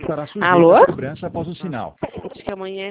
estará sujeito Alô? à cobrança após o sinal. Acho que amanhã